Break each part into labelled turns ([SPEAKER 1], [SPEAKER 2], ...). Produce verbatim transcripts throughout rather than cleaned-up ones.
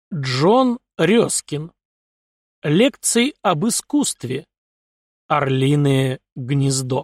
[SPEAKER 1] Джон Рёскин. Лекции об искусстве. Орлиное гнездо.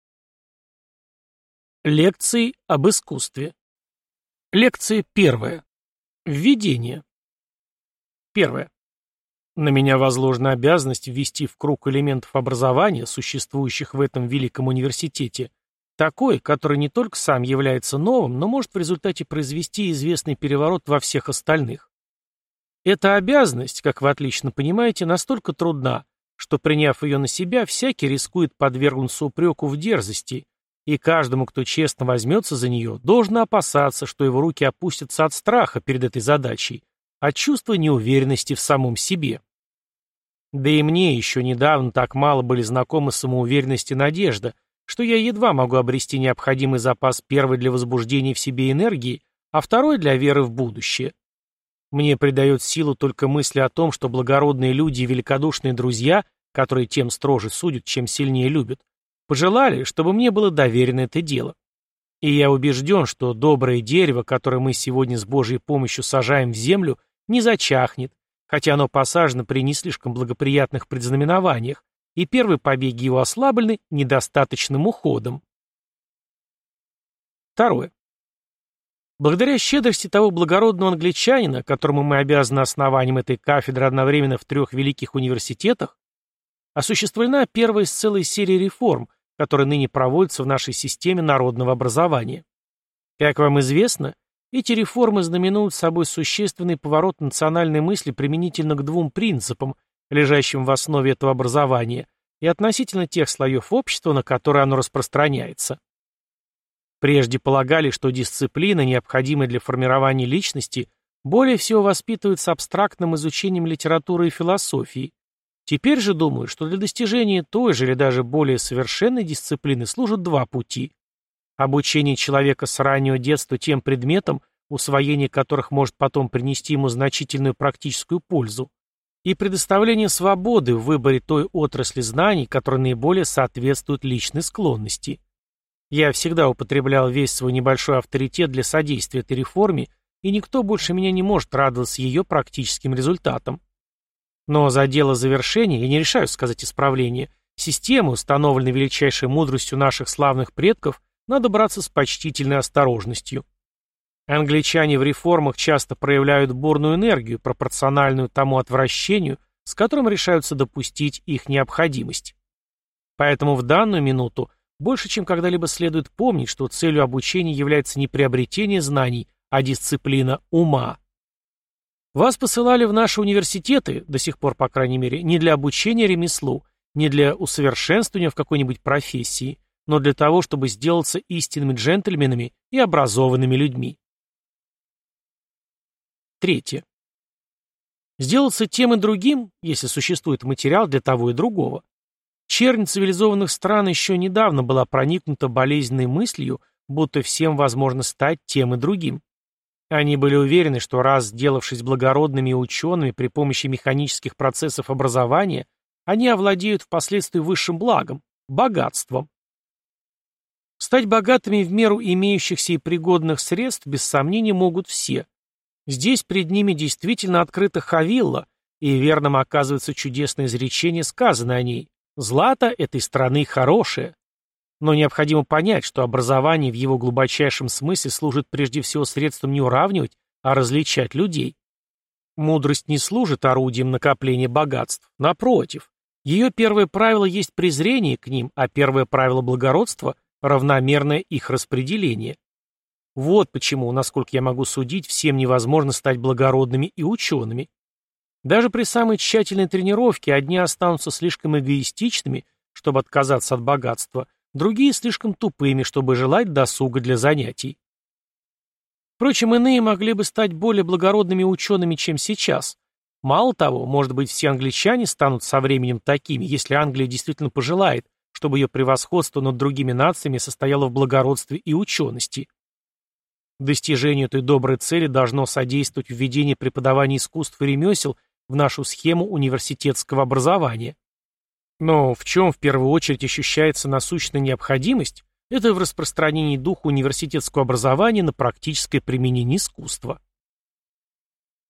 [SPEAKER 1] Лекции об искусстве. Лекция первая. Введение. Первое. На меня возложена обязанность ввести в круг элементов образования, существующих в этом великом университете, такой, который не только сам является новым, но может в результате произвести известный переворот во всех остальных. Эта обязанность, как вы отлично понимаете, настолько трудна, что, приняв ее на себя, всякий рискует подвергнуться упреку в дерзости, и каждому, кто честно возьмется за нее, должно опасаться, что его руки опустятся от страха перед этой задачей, от чувства неуверенности в самом себе. Да и мне еще недавно так мало были знакомы самоуверенность и надежда, что я едва могу обрести необходимый запас первой для возбуждения в себе энергии, а второй для веры в будущее. Мне придает силу только мысли о том, что благородные люди и великодушные друзья, которые тем строже судят, чем сильнее любят, пожелали, чтобы мне было доверено это дело. И я убежден, что доброе дерево, которое мы сегодня с Божьей помощью сажаем в землю, не зачахнет, хотя оно посажено при не слишком благоприятных предзнаменованиях, и первые побеги его ослаблены недостаточным уходом. Второе. Благодаря щедрости того благородного англичанина, которому мы обязаны основанием этой кафедры одновременно в трех великих университетах, осуществлена первая из целой серии реформ, которые ныне проводятся в нашей системе народного образования. Как вам известно, эти реформы знаменуют собой существенный поворот национальной мысли применительно к двум принципам, лежащим в основе этого образования, и относительно тех слоев общества, на которые оно распространяется. Прежде полагали, что дисциплина, необходимая для формирования личности, более всего воспитывается абстрактным изучением литературы и философии. Теперь же думаю, что для достижения той же или даже более совершенной дисциплины служат два пути. Обучение человека с раннего детства тем предметам, усвоение которых может потом принести ему значительную практическую пользу, и предоставление свободы в выборе той отрасли знаний, которая наиболее соответствует личной склонности. Я всегда употреблял весь свой небольшой авторитет для содействия этой реформе, и никто больше меня не может радоваться ее практическим результатам. Но за дело завершения, я не решаюсь сказать исправления, системы, установленной величайшей мудростью наших славных предков, надо браться с почтительной осторожностью. Англичане в реформах часто проявляют бурную энергию, пропорциональную тому отвращению, с которым решаются допустить их необходимость. Поэтому в данную минуту больше, чем когда-либо следует помнить, что целью обучения является не приобретение знаний, а дисциплина ума. Вас посылали в наши университеты, до сих пор, по крайней мере, не для обучения ремеслу, не для усовершенствования в какой-нибудь профессии, но для того, чтобы сделаться истинными джентльменами и образованными людьми. Третье. Сделаться тем и другим, если существует материал для того и другого. Чернь цивилизованных стран еще недавно была проникнута болезненной мыслью, будто всем возможно стать тем и другим. Они были уверены, что раз сделавшись благородными и учеными при помощи механических процессов образования, они овладеют впоследствии высшим благом – богатством. Стать богатыми в меру имеющихся и пригодных средств без сомнения могут все. Здесь пред ними действительно открыта Хавилла, и верным оказывается чудесное изречение, сказанное о ней: «Злато этой страны хорошее». Но необходимо понять, что образование в его глубочайшем смысле служит прежде всего средством не уравнивать, а различать людей. Мудрость не служит орудием накопления богатств. Напротив, ее первое правило есть презрение к ним, а первое правило благородства – равномерное их распределение. Вот почему, насколько я могу судить, всем невозможно стать благородными и учеными. Даже при самой тщательной тренировке одни останутся слишком эгоистичными, чтобы отказаться от богатства, другие слишком тупыми, чтобы желать досуга для занятий. Впрочем, иные могли бы стать более благородными учеными, чем сейчас. Мало того, может быть, все англичане станут со временем такими, если Англия действительно пожелает, чтобы ее превосходство над другими нациями состояло в благородстве и учености. Достижению этой доброй цели должно содействовать введение преподавания искусств и ремесел в нашу схему университетского образования. Но в чем в первую очередь ощущается насущная необходимость, это в распространении духа университетского образования на практическое применение искусства.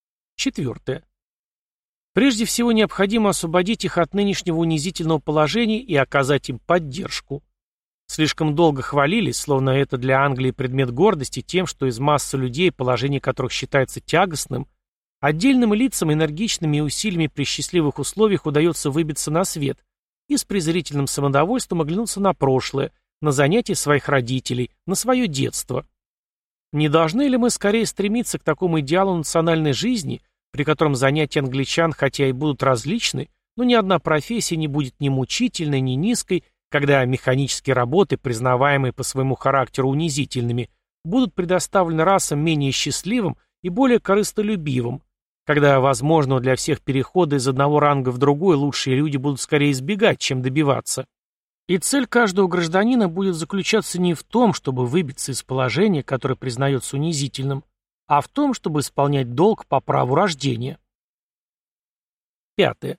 [SPEAKER 1] Четвертое. Прежде всего необходимо освободить их от нынешнего унизительного положения и оказать им поддержку. Слишком долго хвалились, словно это для Англии предмет гордости, тем, что из массы людей, положение которых считается тягостным, отдельным лицам энергичными усилиями при счастливых условиях удается выбиться на свет и с презрительным самодовольством оглянуться на прошлое, на занятия своих родителей, на свое детство. Не должны ли мы скорее стремиться к такому идеалу национальной жизни, при котором занятия англичан хотя и будут различны, но ни одна профессия не будет ни мучительной, ни низкой, когда механические работы, признаваемые по своему характеру унизительными, будут предоставлены расам менее счастливым и более корыстолюбивым, когда возможного для всех перехода из одного ранга в другой лучшие люди будут скорее избегать, чем добиваться. И цель каждого гражданина будет заключаться не в том, чтобы выбиться из положения, которое признается унизительным, а в том, чтобы исполнять долг по праву рождения. Пятое.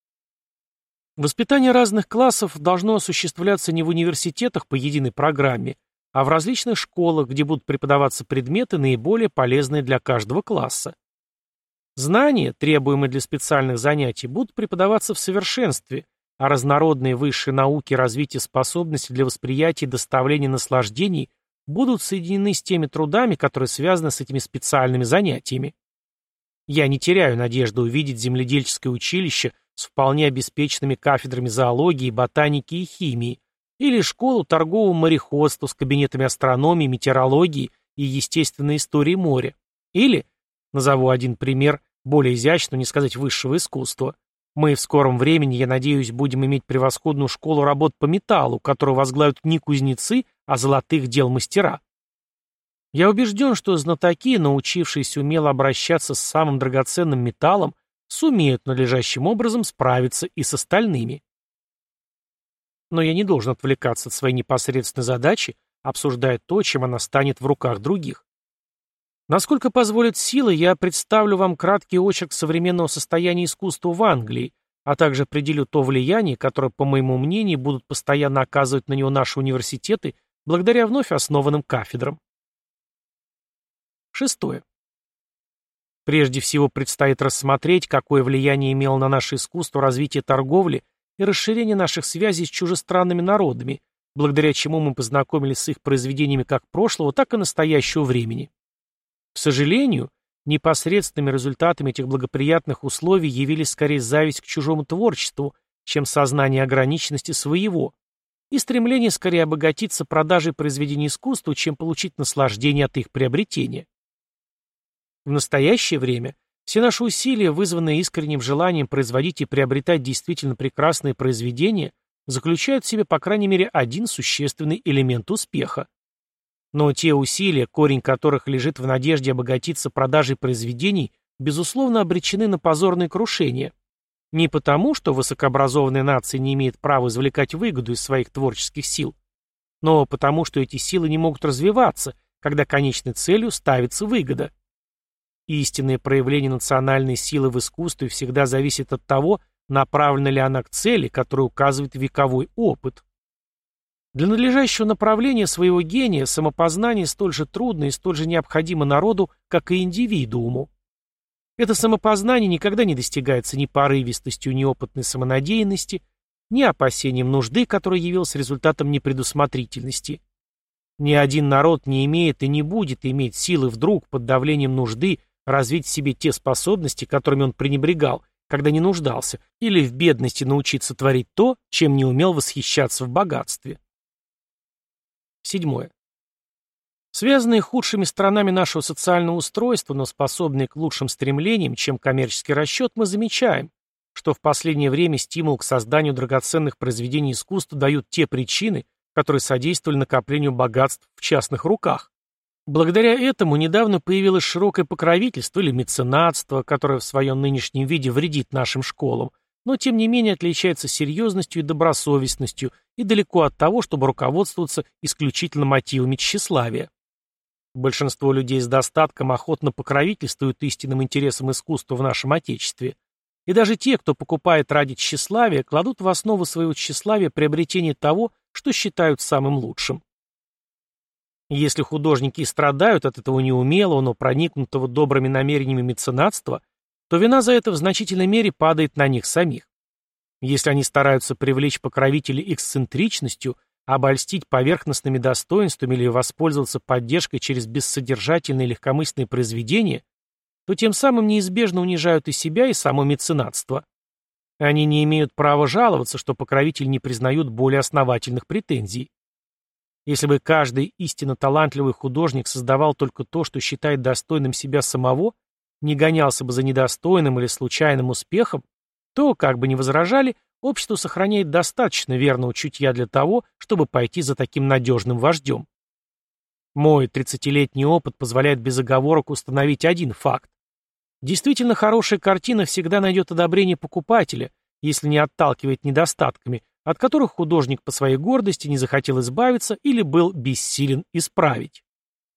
[SPEAKER 1] Воспитание разных классов должно осуществляться не в университетах по единой программе, а в различных школах, где будут преподаваться предметы, наиболее полезные для каждого класса. Знания, требуемые для специальных занятий, будут преподаваться в совершенстве, а разнородные высшие науки и развитие способностей для восприятия и доставления наслаждений будут соединены с теми трудами, которые связаны с этими специальными занятиями. Я не теряю надежды увидеть земледельческое училище с вполне обеспеченными кафедрами зоологии, ботаники и химии, или школу торгового мореходства с кабинетами астрономии, метеорологии и естественной истории моря, или, назову один пример, более изящного, не сказать высшего искусства, мы в скором времени, я надеюсь, будем иметь превосходную школу работ по металлу, которую возглавят не кузнецы, а золотых дел мастера. Я убежден, что знатоки, научившиеся умело обращаться с самым драгоценным металлом, сумеют надлежащим образом справиться и с остальными. Но я не должен отвлекаться от своей непосредственной задачи, обсуждая то, чем она станет в руках других. Насколько позволит силы, я представлю вам краткий очерк современного состояния искусства в Англии, а также определю то влияние, которое, по моему мнению, будут постоянно оказывать на него наши университеты благодаря вновь основанным кафедрам. Шестое. Прежде всего предстоит рассмотреть, какое влияние имело на наше искусство развитие торговли и расширение наших связей с чужестранными народами, благодаря чему мы познакомились с их произведениями как прошлого, так и настоящего времени. К сожалению, непосредственными результатами этих благоприятных условий явились скорее зависть к чужому творчеству, чем сознание ограниченности своего, и стремление скорее обогатиться продажей произведений искусства, чем получить наслаждение от их приобретения. В настоящее время все наши усилия, вызванные искренним желанием производить и приобретать действительно прекрасные произведения, заключают в себе по крайней мере один существенный элемент успеха. Но те усилия, корень которых лежит в надежде обогатиться продажей произведений, безусловно обречены на позорное крушение. Не потому, что высокообразованная нация не имеет права извлекать выгоду из своих творческих сил, но потому, что эти силы не могут развиваться, когда конечной целью ставится выгода. Истинное проявление национальной силы в искусстве всегда зависит от того, направлена ли она к цели, которую указывает вековой опыт. Для надлежащего направления своего гения самопознание столь же трудно и столь же необходимо народу, как и индивидууму. Это самопознание никогда не достигается ни порывистостью неопытной самонадеянности, ни опасением нужды, которая явилась результатом непредусмотрительности. Ни один народ не имеет и не будет иметь силы вдруг под давлением нужды развить в себе те способности, которыми он пренебрегал, когда не нуждался, или в бедности научиться творить то, чем не умел восхищаться в богатстве. Седьмое. Связанные худшими сторонами нашего социального устройства, но способные к лучшим стремлениям, чем коммерческий расчет, мы замечаем, что в последнее время стимул к созданию драгоценных произведений искусства дают те причины, которые содействовали накоплению богатств в частных руках. Благодаря этому недавно появилось широкое покровительство или меценатство, которое в своем нынешнем виде вредит нашим школам, но тем не менее отличается серьезностью и добросовестностью и далеко от того, чтобы руководствоваться исключительно мотивами тщеславия. Большинство людей с достатком охотно покровительствуют истинным интересам искусства в нашем Отечестве. И даже те, кто покупает ради тщеславия, кладут в основу своего тщеславия приобретение того, что считают самым лучшим. Если художники и страдают от этого неумелого, но проникнутого добрыми намерениями меценатства, то вина за это в значительной мере падает на них самих. Если они стараются привлечь покровителей эксцентричностью, обольстить поверхностными достоинствами или воспользоваться поддержкой через бессодержательные легкомысленные произведения, то тем самым неизбежно унижают и себя, и само меценатство. Они не имеют права жаловаться, что покровители не признают более основательных претензий. Если бы каждый истинно талантливый художник создавал только то, что считает достойным себя самого, не гонялся бы за недостойным или случайным успехом, то, как бы ни возражали, общество сохраняет достаточно верного чутья для того, чтобы пойти за таким надежным вождем. Мой тридцатилетний опыт позволяет без оговорок установить один факт. Действительно хорошая картина всегда найдет одобрение покупателя, если не отталкивает недостатками, от которых художник по своей гордости не захотел избавиться или был бессилен исправить.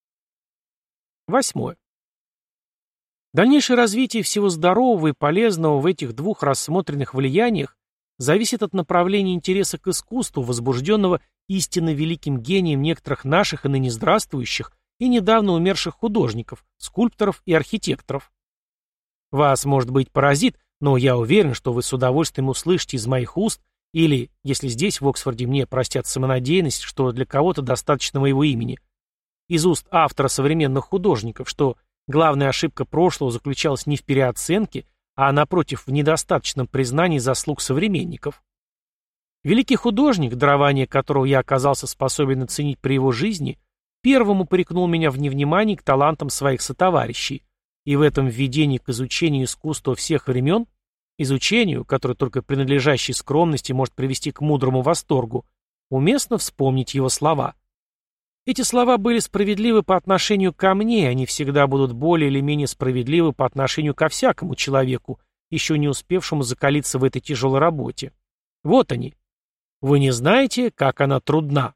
[SPEAKER 1] Восьмое. Дальнейшее развитие всего здорового и полезного в этих двух рассмотренных влияниях зависит от направления интереса к искусству, возбужденного истинно великим гением некоторых наших и ныне здравствующих и недавно умерших художников, скульпторов и архитекторов. Вас, может быть, поразит, но я уверен, что вы с удовольствием услышите из моих уст, или, если здесь, в Оксфорде, мне простят самонадеянность, что для кого-то достаточно моего имени, из уст автора современных художников, что главная ошибка прошлого заключалась не в переоценке, а, напротив, в недостаточном признании заслуг современников. Великий художник, дарование которого я оказался способен оценить при его жизни, первым упрекнул меня в невнимании к талантам своих сотоварищей, и в этом введении к изучению искусства всех времен, изучению, которое только принадлежащей скромности может привести к мудрому восторгу, уместно вспомнить его слова. Эти слова были справедливы по отношению ко мне, они всегда будут более или менее справедливы по отношению ко всякому человеку, еще не успевшему закалиться в этой тяжелой работе. Вот они. Вы не знаете, как она трудна.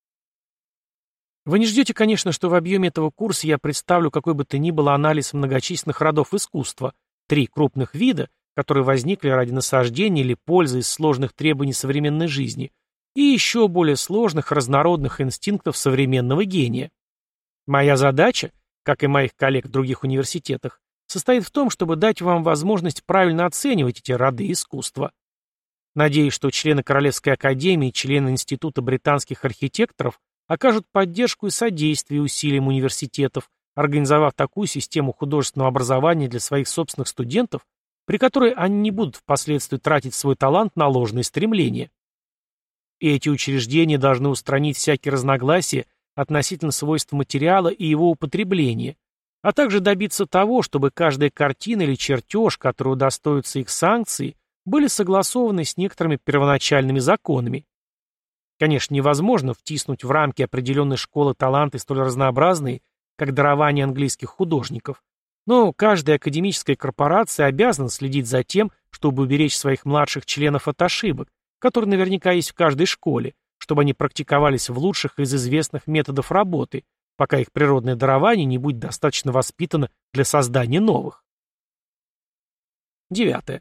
[SPEAKER 1] Вы не ждете, конечно, что в объеме этого курса я представлю какой бы то ни было анализ многочисленных родов искусства, три крупных вида, которые возникли ради насаждения или пользы из сложных требований современной жизни, и еще более сложных разнородных инстинктов современного гения. Моя задача, как и моих коллег в других университетах, состоит в том, чтобы дать вам возможность правильно оценивать эти роды искусства. Надеюсь, что члены Королевской академии и члены Института британских архитекторов окажут поддержку и содействие усилиям университетов, организовав такую систему художественного образования для своих собственных студентов, при которой они не будут впоследствии тратить свой талант на ложные стремления. И эти учреждения должны устранить всякие разногласия относительно свойств материала и его употребления, а также добиться того, чтобы каждая картина или чертеж, который удостоится их санкции, были согласованы с некоторыми первоначальными законами. Конечно, невозможно втиснуть в рамки определенной школы таланты столь разнообразные, как дарование английских художников, но каждая академическая корпорация обязана следить за тем, чтобы уберечь своих младших членов от ошибок, которые наверняка есть в каждой школе, чтобы они практиковались в лучших из известных методов работы, пока их природное дарование не будет достаточно воспитано для создания новых. Девятое.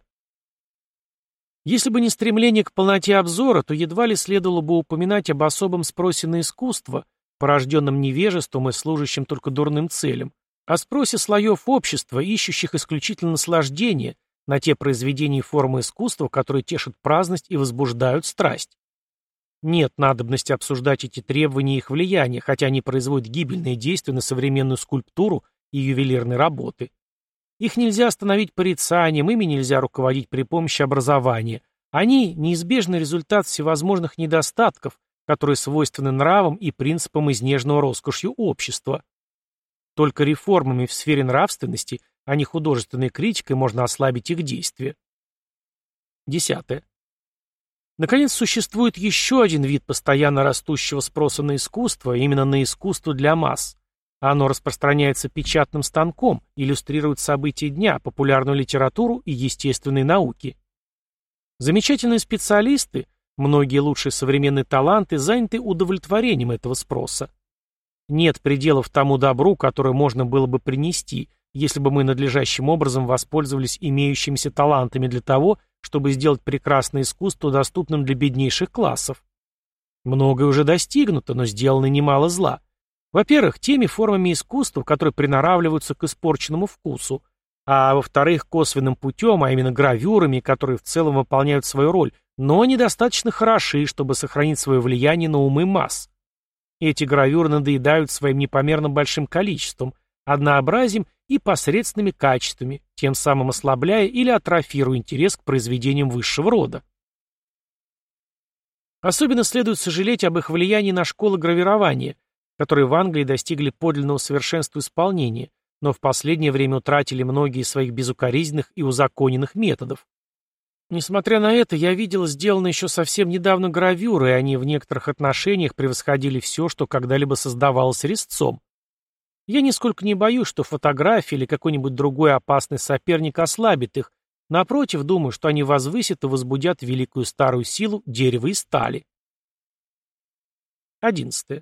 [SPEAKER 1] Если бы не стремление к полноте обзора, то едва ли следовало бы упоминать об особом спросе на искусство, порожденном невежеством и служащим только дурным целям, о спросе слоев общества, ищущих исключительно наслаждение на те произведения и формы искусства, которые тешат праздность и возбуждают страсть. Нет надобности обсуждать эти требования и их влияние, хотя они производят гибельные действия на современную скульптуру и ювелирные работы. Их нельзя остановить порицанием, ими нельзя руководить при помощи образования. Они – неизбежный результат всевозможных недостатков, которые свойственны нравам и принципам изнеженного роскошью общества. Только реформами в сфере нравственности, а не художественной критикой можно ослабить их действие. Десятое. Наконец, существует еще один вид постоянно растущего спроса на искусство, именно на искусство для масс. Оно распространяется печатным станком, иллюстрирует события дня, популярную литературу и естественные науки. Замечательные специалисты, многие лучшие современные таланты, заняты удовлетворением этого спроса. Нет пределов тому добру, которое можно было бы принести, если бы мы надлежащим образом воспользовались имеющимися талантами для того, чтобы сделать прекрасное искусство доступным для беднейших классов. Многое уже достигнуто, но сделано немало зла. Во-первых, теми формами искусства, которые приноравливаются к испорченному вкусу, а во-вторых, косвенным путем, а именно гравюрами, которые в целом выполняют свою роль, но недостаточно хороши, чтобы сохранить свое влияние на умы масс. Эти гравюры надоедают своим непомерно большим количеством, однообразием и посредственными качествами, тем самым ослабляя или атрофируя интерес к произведениям высшего рода. Особенно следует сожалеть об их влиянии на школы гравирования, которые в Англии достигли подлинного совершенства исполнения, но в последнее время утратили многие из своих безукоризненных и узаконенных методов. Несмотря на это, я видел сделанные еще совсем недавно гравюры, и они в некоторых отношениях превосходили все, что когда-либо создавалось резцом. Я нисколько не боюсь, что фотография или какой-нибудь другой опасный соперник ослабит их. Напротив, думаю, что они возвысят и возбудят великую старую силу дерева и стали. Одиннадцатое.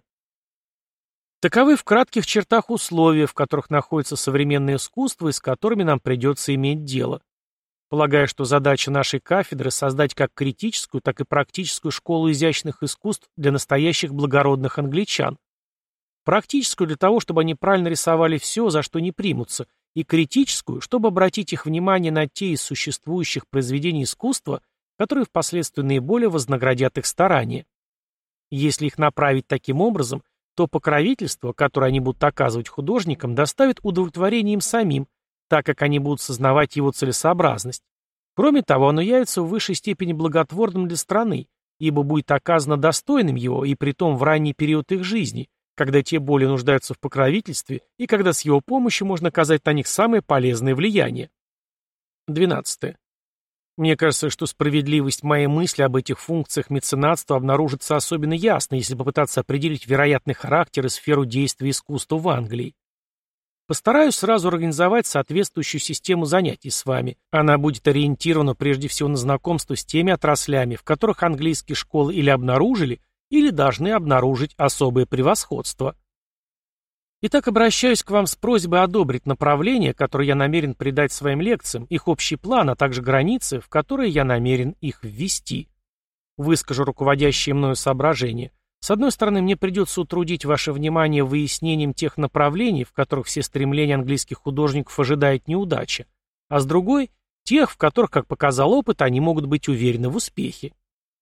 [SPEAKER 1] Таковы в кратких чертах условия, в которых находится современное искусство и с которыми нам придется иметь дело. Полагаю, что задача нашей кафедры — создать как критическую, так и практическую школу изящных искусств для настоящих благородных англичан. Практическую для того, чтобы они правильно рисовали все, за что не примутся, и критическую, чтобы обратить их внимание на те из существующих произведений искусства, которые впоследствии наиболее вознаградят их старания. Если их направить таким образом, то покровительство, которое они будут оказывать художникам, доставит удовлетворение им самим, так как они будут сознавать его целесообразность. Кроме того, оно явится в высшей степени благотворным для страны, ибо будет оказано достойным его, и притом в ранний период их жизни, когда те более нуждаются в покровительстве, и когда с его помощью можно оказать на них самое полезное влияние. Двенадцатое. Мне кажется, что справедливость моей мысли об этих функциях меценатства обнаружится особенно ясно, если попытаться определить вероятный характер и сферу действия искусства в Англии. Постараюсь сразу организовать соответствующую систему занятий с вами. Она будет ориентирована прежде всего на знакомство с теми отраслями, в которых английские школы или обнаружили, или должны обнаружить особое превосходство. Итак, обращаюсь к вам с просьбой одобрить направление, которое я намерен придать своим лекциям, их общий план, а также границы, в которые я намерен их ввести. Выскажу руководящие мною соображения. С одной стороны, мне придется утрудить ваше внимание выяснением тех направлений, в которых все стремления английских художников ожидает неудача, а с другой – тех, в которых, как показал опыт, они могут быть уверены в успехе.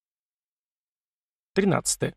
[SPEAKER 1] тринадцатое.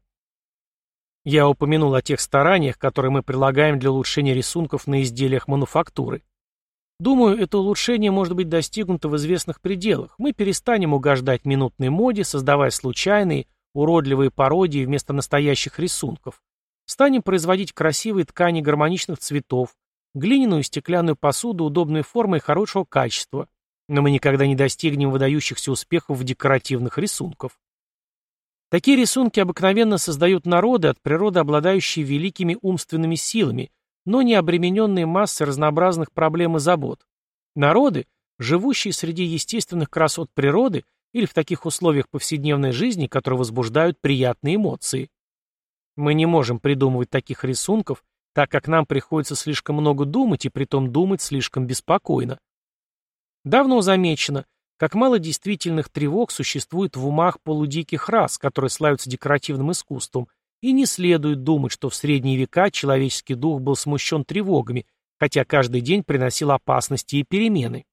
[SPEAKER 1] Я упомянул о тех стараниях, которые мы прилагаем для улучшения рисунков на изделиях мануфактуры. Думаю, это улучшение может быть достигнуто в известных пределах. Мы перестанем угождать минутной моде, создавая случайные, уродливые пародии вместо настоящих рисунков. Станем производить красивые ткани гармоничных цветов, глиняную и стеклянную посуду удобной формы и хорошего качества. Но мы никогда не достигнем выдающихся успехов в декоративных рисунках. Такие рисунки обыкновенно создают народы, от природы обладающие великими умственными силами, но не обремененные массой разнообразных проблем и забот. Народы, живущие среди естественных красот природы или в таких условиях повседневной жизни, которые возбуждают приятные эмоции. Мы не можем придумывать таких рисунков, так как нам приходится слишком много думать и притом думать слишком беспокойно. Давно замечено, как мало действительных тревог существует в умах полудиких рас, которые славятся декоративным искусством, и не следует думать, что в средние века человеческий дух был смущен тревогами, хотя каждый день приносил опасности и перемены.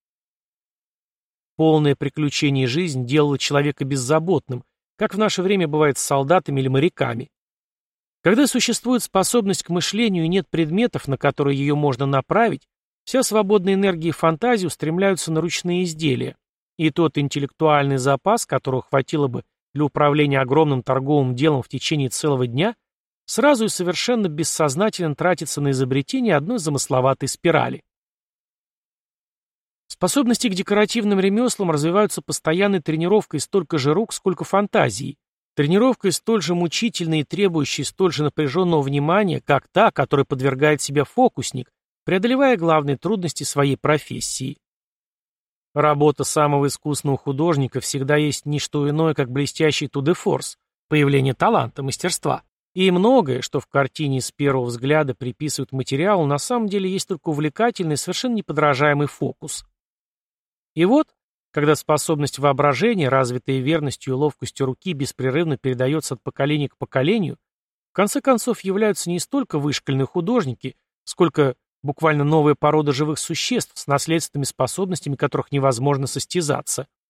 [SPEAKER 1] Полное приключение жизнь делало человека беззаботным, как в наше время бывает с солдатами или моряками. Когда существует способность к мышлению и нет предметов, на которые ее можно направить, вся свободная энергия и фантазия устремляются на ручные изделия. И тот интеллектуальный запас, которого хватило бы для управления огромным торговым делом в течение целого дня, сразу и совершенно бессознательно тратится на изобретение одной замысловатой спирали. Способности к декоративным ремеслам развиваются постоянной тренировкой столько же рук, сколько фантазии, тренировкой столь же мучительной и требующей столь же напряженного внимания, как та, которой подвергает себя фокусник, преодолевая главные трудности своей профессии. Работа самого искусного художника всегда есть не что иное, как блестящий tour de force, появление таланта, мастерства. И многое, что в картине с первого взгляда приписывают материалу, на самом деле есть только увлекательный, совершенно неподражаемый фокус. И вот, когда способность воображения, развитая верностью и ловкостью руки, беспрерывно передается от поколения к поколению, в конце концов являются не столько вышкольные художники, сколько Буквально новая порода живых существ с наследственными способностями, которых невозможно состязаться.